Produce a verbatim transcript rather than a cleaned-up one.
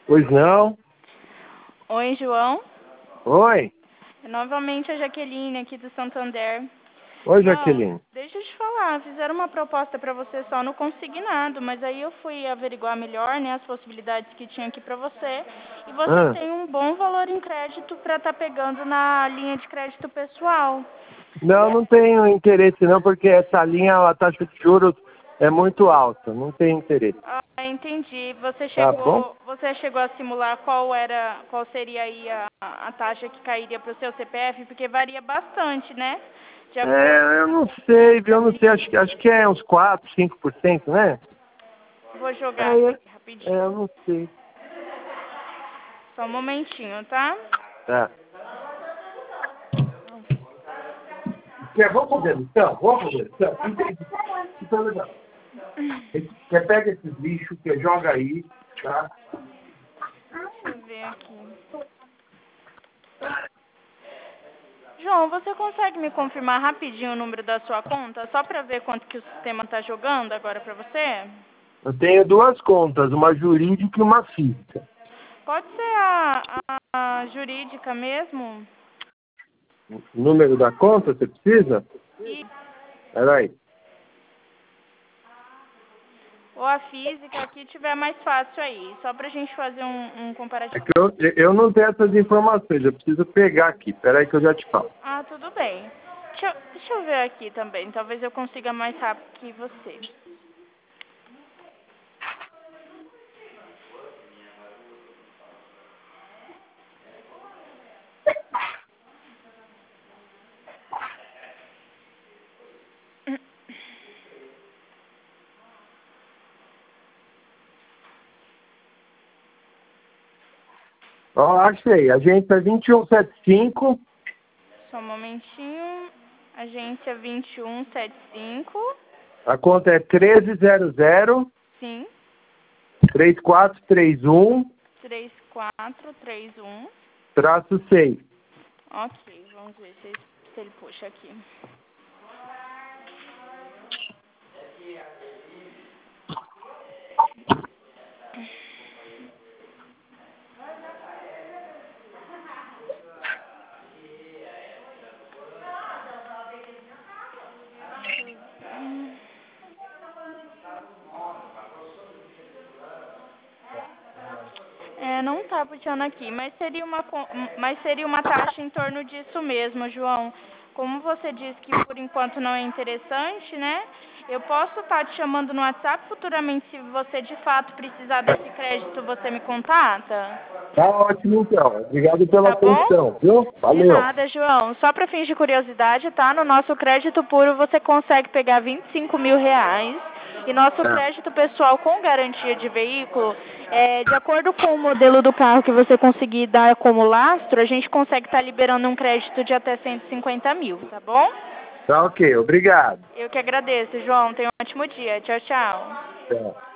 Pois não? Oi, João. Oi. Novamente a Jaqueline aqui do Santander. Oi, João, Jaqueline. deixa eu te falar, fizeram uma proposta para você só no consignado, mas aí eu fui averiguar melhor, né, as possibilidades que tinha aqui para você, e você Ah, tem um bom valor em crédito para estar pegando na linha de crédito pessoal. não, não tenho interesse não, porque essa linha, a taxa de juros é muito alta. Não tenho interesse. Ah, entendi. Você Tá bom? chegou, você chegou a simular qual era, qual seria aí a, a taxa que cairia para o seu C P F, porque varia bastante, né? De acordo. É, eu não sei, viu? Eu não sei. Acho, que- acho que é uns quatro, cinco por cento, né? Vou jogar É, aqui é, é, rapidinho. eu não sei. Só um momentinho, tá? Tá. Quer, vamos fazer então? Vamos fazer então? Entendi. Então, legal. Você pega esses lixos, você joga aí, tá? Deixa eu ver aqui. João, você consegue me confirmar rapidinho o número da sua conta, só para ver quanto que o sistema está jogando agora para você? Eu tenho duas contas, uma jurídica e uma física. Pode ser a, a, a jurídica mesmo? O número da conta, você precisa? E, Peraí. ou a física, que tiver mais fácil aí, só para a gente fazer um, um É comparativo. que eu, eu não tenho essas informações, eu preciso pegar aqui. Peraí que eu já te falo. Ah, tudo bem. Deixa, eu- deixa eu ver aqui também, talvez eu consiga mais rápido que você. Ó, achei. Agência vinte e um setenta e cinco. Só um momentinho. Agência vinte e um setenta e cinco. A conta é treze zero zero, Sim. três quatro três um, três quatro três um. traço seis. Ok, vamos ver se, se ele puxa aqui. Hum. É, não tá puxando aqui, mas seria uma co- mas seria uma taxa em torno disso mesmo, João. Como você disse que por enquanto não é interessante, né? Eu posso estar te chamando no WhatsApp futuramente, se você de fato precisar desse crédito, você me contata? Tá ótimo, então. Obrigado pela Tá bom? atenção, viu? De Valeu. nada, João. Só para fins de curiosidade, tá? No nosso crédito puro você consegue pegar vinte e cinco mil reais. E nosso É. crédito pessoal com garantia de veículo, é, de acordo com o modelo do carro que você conseguir dar como lastro, a gente consegue estar liberando um crédito de até cento e cinquenta mil, tá bom? Tá ok, obrigado. Eu que agradeço, João. Tenha um ótimo dia. Tchau, tchau. Tchau.